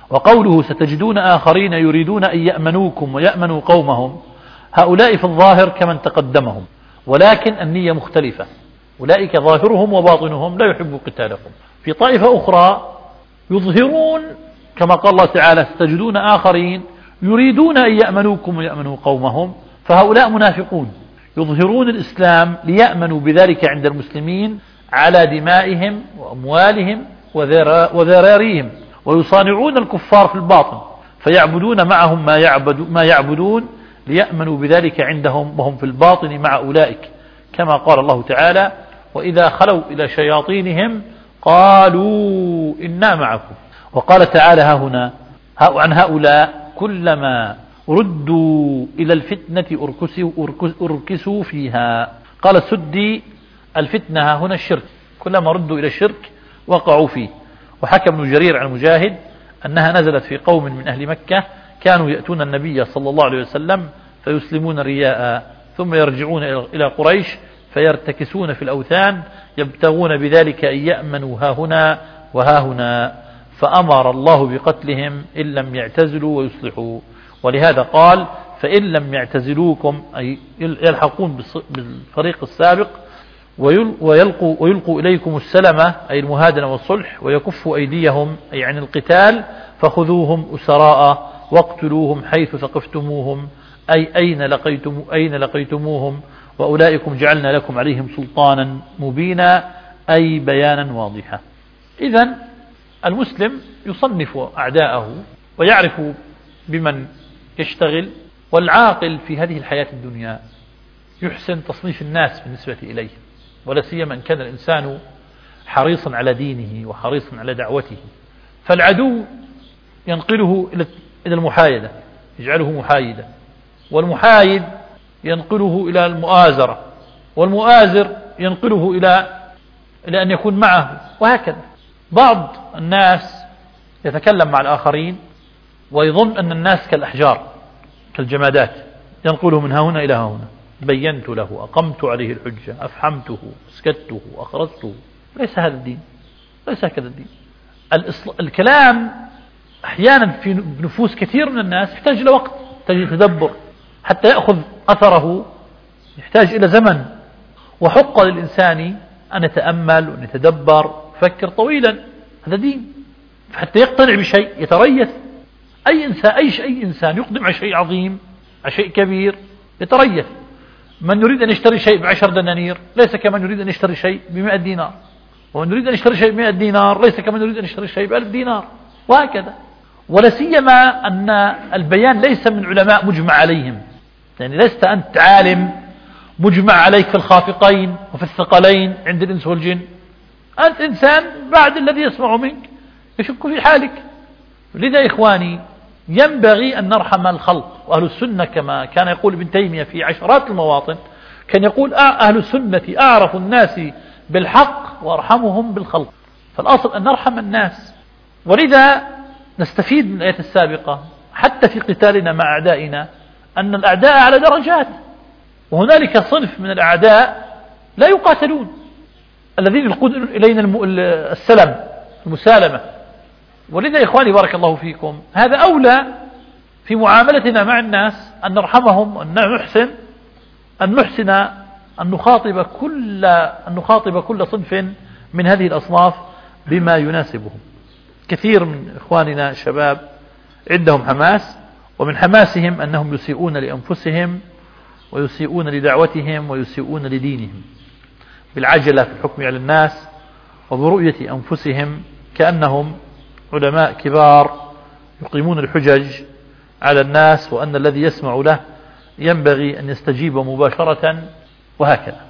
وقوله ستجدون آخرين يريدون أن يأمنوكم ويأمنوا قومهم، هؤلاء في الظاهر كمن تقدمهم، ولكن النية مختلفة. أولئك ظاهرهم وباطنهم لا يحب قتالكم. في طائفة أخرى يظهرون كما قال الله تعالى ستجدون آخرين يريدون أن يأمنوكم ويأمنوا قومهم، فهؤلاء منافقون يظهرون الإسلام ليأمنوا بذلك عند المسلمين على دمائهم وأموالهم وذراريهم، ويصانعون الكفار في الباطن فيعبدون معهم ما يعبدون ليأمنوا بذلك عندهم وهم في الباطن مع أولئك، كما قال الله تعالى وإذا خلوا إلى شياطينهم قالوا إنا معكم. وقال تعالى ها هنا عن هؤلاء كلما ردوا إلى الفتنة أركسوا فيها. قال السدي الفتنة هنا الشرك، كلما ردوا إلى الشرك وقعوا فيه. وحكى ابن جرير عن مجاهد أنها نزلت في قوم من أهل مكة كانوا يأتون النبي صلى الله عليه وسلم فيسلمون رياء ثم يرجعون إلى قريش فيرتكسون في الأوثان يبتغون بذلك أن يأمنوا ها هنا وها هنا، فأمر الله بقتلهم إن لم يعتزلوا ويصلحوا. ولهذا قال فإن لم يعتزلوكم أي يلحقون بالفريق السابق ويلقوا إليكم السلمة أي المهادنة والصلح ويكفوا أيديهم أي عن القتال فخذوهم أسراء واقتلوهم حيث ثقفتموهم أي أين لقيتموهم وأولئكم جعلنا لكم عليهم سلطانا مبينا أي بيانا واضحا. إذن المسلم يصنف أعداءه ويعرف بمن يشتغل، والعاقل في هذه الحياة الدنيا يحسن تصنيف الناس بالنسبة إليه، ولا سيما أن كان الإنسان حريصا على دينه وحريصا على دعوته. فالعدو ينقله إلى المحايدة يجعله محايدا، والمحايد ينقله إلى المؤازرة، والمؤازر ينقله إلى أن يكون معه، وهكذا. بعض الناس يتكلم مع الآخرين ويظن أن الناس كالأحجار كالجمادات، ينقله من هنا إلى هنا، بينت له أقمت عليه الحجة أفحمته أسكته أخرجته. ليس هذا الدين، ليس هكذا الدين. الكلام أحيانا في نفوس كثير من الناس يحتاج إلى وقت، يحتاج إلى تدبر حتى يأخذ أثره، يحتاج إلى زمن. وحق للإنسان أن يتأمل وأن يتدبر يفكر طويلا، هذا دين. حتى يقتنع بشيء يتريث. أي إنسان يقدم على شيء عظيم على شيء كبير يتريث. من يريد أن يشتري شيء ب10 دنانير ليس كمن يريد أن يشتري شيء ب100 دينار، ومن يريد أن يشتري شيء ب100 دينار ليس كمن يريد أن يشتري شيء ب1000 دينار، وهكذا. ولا سيما أن البيان ليس من علماء مجمع عليهم، يعني لست أنت عالم مجمع عليك في الخافقين وفي الثقلين عند الإنس والجن، أنت إنسان بعد الذي يسمع منك يشك في حالك. لذا إخواني ينبغي أن نرحم الخلق. وأهل السنة كما كان يقول ابن تيمية في عشرات المواطن كان يقول أهل السنة أعرف الناس بالحق وأرحمهم بالخلق. فالأصل أن نرحم الناس. ولذا نستفيد من الآية السابقة حتى في قتالنا مع أعدائنا أن الأعداء على درجات، وهنالك صنف من الأعداء لا يقاتلون، الذين يلقون إلينا السلم المسالمة. ولذا إخواني بارك الله فيكم هذا أولى في معاملتنا مع الناس أن نرحمهم وأن نحسن أن نخاطب كل صنف من هذه الأصناف بما يناسبهم. كثير من إخواننا الشباب عندهم حماس، ومن حماسهم أنهم يسيئون لأنفسهم ويسيئون لدعوتهم ويسيئون لدينهم بالعجلة في الحكم على الناس وبرؤية أنفسهم كأنهم علماء كبار يقيمون الحجج على الناس، وأن الذي يسمع له ينبغي أن يستجيب مباشرة، وهكذا.